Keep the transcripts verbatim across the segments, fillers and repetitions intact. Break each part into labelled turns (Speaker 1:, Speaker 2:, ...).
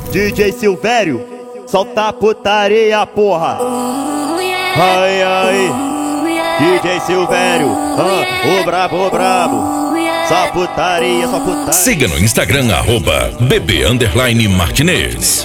Speaker 1: D J Silvério, solta a putaria, porra. Ai, ai, D J Silvério, ah, o brabo, o brabo. Só putaria, só putaria.
Speaker 2: Siga no Instagram, arroba bb underline Martinez.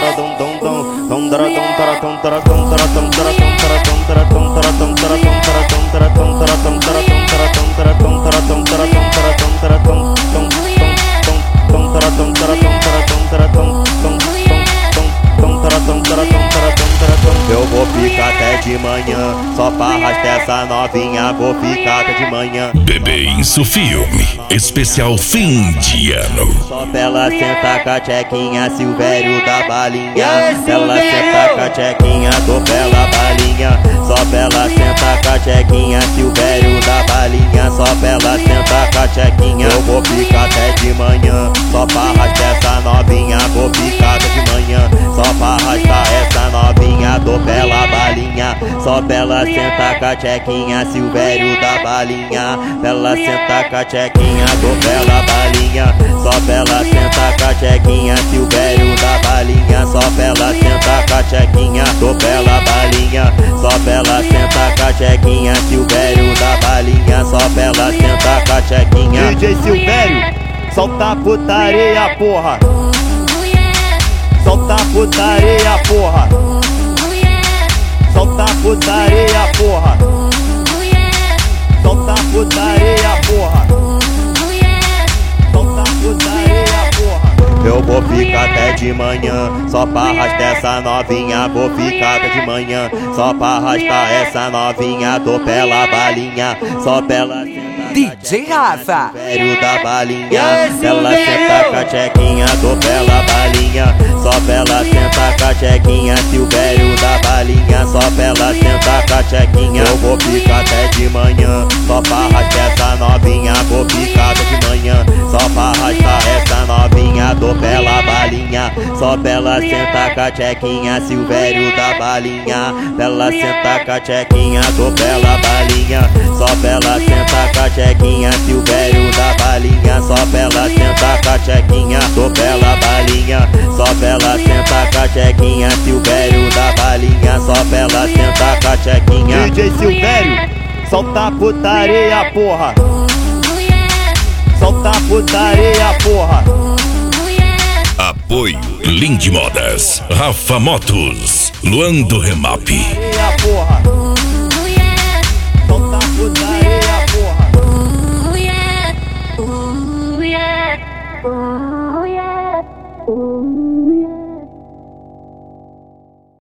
Speaker 1: Eu vou ficar até de manhã, só pra arrastar essa novinha, vou ficar até de manhã.
Speaker 2: Bebê Isso Filme, especial fim de ano.
Speaker 1: Só pra ela sentar com a tchequinha, Silvério da balinha. Ela senta com a tchequinha, dou bela balinha. Só pra ela sentar com a tchequinha, Silvério da balinha. Só pra ela sentar com a tchequinha, eu vou ficar até de manhã, só pra arrastar essa novinha, vou ficar até de manhã. Só pra arrastar essa novinha, dou bela balinha. Só pra ela sentar com a tchequinha, Silvério da balinha. Pra ela sentar com a tchequinha, dou bela balinha. Só pra ela sentar com a tchequinha, Silvério da balinha. Só pra ela sentar com a tchequinha, dou bela balinha. Só pra ela sentar com a tchequinha, Silvério da balinha. Só pra ela sentar com a tchequinha. D J Silvério, solta a putaria, porra. Solta a putaria, porra. Solta a putaria, porra. Solta a putaria, porra. Solta a putaria, porra. Eu vou ficar até de manhã, só pra arrastar essa novinha, vou ficar até de manhã, só pra arrastar essa novinha, dou pela balinha, só pela
Speaker 3: D J Rafa,
Speaker 1: Silvério da balinha. Ela senta com a tchequinha, dou bela balinha. Só pra ela sentar com a tchequinha, Silvério da balinha. Só pra ela sentar com a tchequinha, eu vou ficar até de manhã, só pra arrastar essa novinha, vou ficar até de manhã, só pra arrastar essa novinha, dou bela balinha. Só pra ela sentar com a tchequinha, Silvério da balinha. Pra ela sentar com a tchequinha, dou bela balinha. Só pra ela sentar com a tchequinha, Silvério da balinha. Só pra ela sentar com a tchequinha, dou bela balinha. Só pra ela sentar com a tchequinha, Silvério da balinha. Só pra ela sentar com a tchequinha. D J Silvério, solta a putaria, porra. Solta a putaria, porra.
Speaker 2: Apoio Lind Modas, Rafa Motos, Luan do Remap.
Speaker 1: Porra.